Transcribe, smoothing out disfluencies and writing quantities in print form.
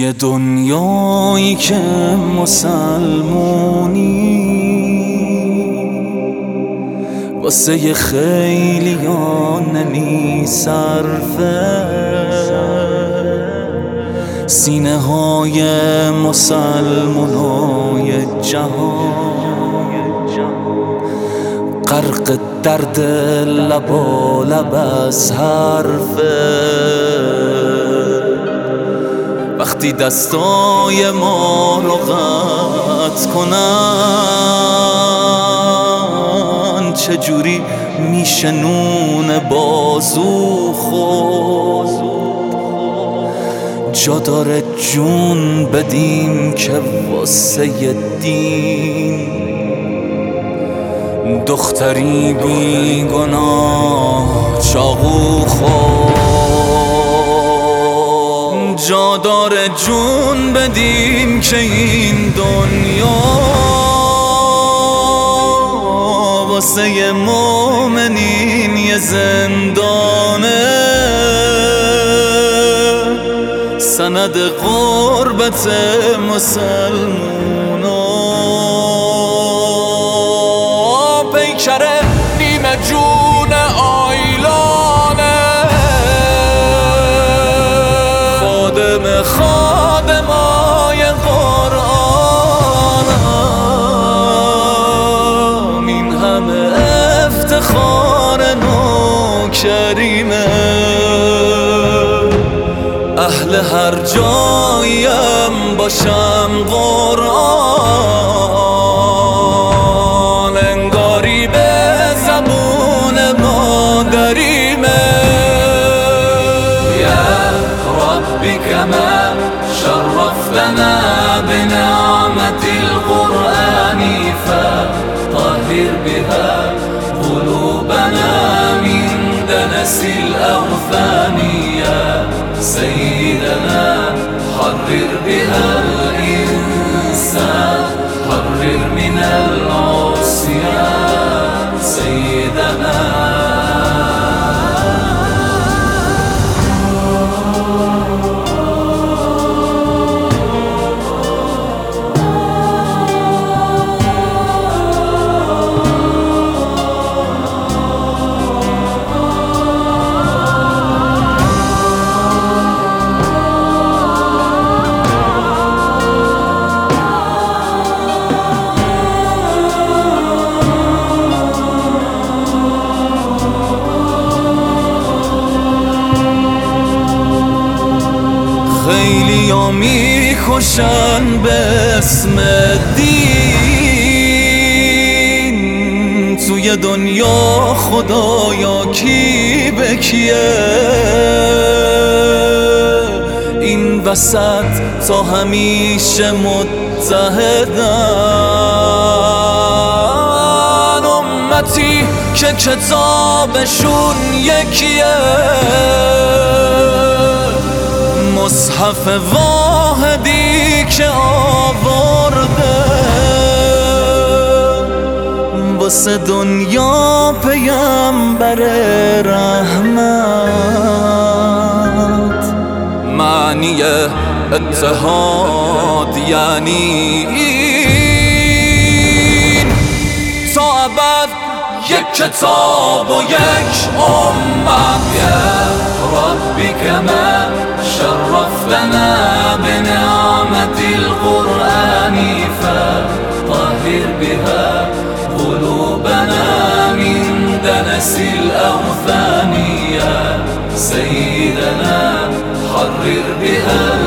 توی دنیایی که مسلمونی واسه خیلیان نمی صرفه، سینه های مسلمانای جهان غرق درد لبا لب از حرفه. وقتی دستای ما رو قطع کنن چجوری میشه نون بازو خورد؟ جا داره جون بدیم که واسه دین دختری بی گناه چاقو خورد. جا داره جون بدیم که این دنیا واسه مومنین یه زندانه، سند غربت مسلمونا. پیکره نیمه جون آیلانه، خادمای قرآنم، این همه افتخار نوکریمه. اهل هر جاییم باشم قرآن انگاری به زبون مادریمه. كما شرفتنا بنعمة القرآن فطهر بها قلوبنا من دنس الأوثان. يا سيدنا حرر بها الإنسان، حرر من العصيان سيدنا. خیلی ها میکشن به اسم دین، توی دنیا خدایا کی به کیه؟ این وسط تا همیشه متحدن، امتی که کتابشون یکیه. مصحف واحدی که آورده واسه دنیا پیامبر رحمت. معنی اتحاد یعنی این تا ابد یک کتاب و یک امت. یا ربی کما شرفتنا بنعمة القرآن فطهر بها قلوبنا من دنس الأوثان. يا سيدنا حرر بها